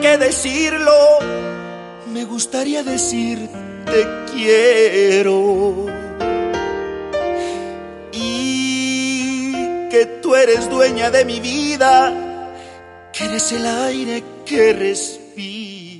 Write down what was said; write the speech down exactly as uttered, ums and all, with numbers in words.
que decirlo, me gustaría decir te quiero. Y que tú eres dueña de mi vida, que eres el aire que respiro.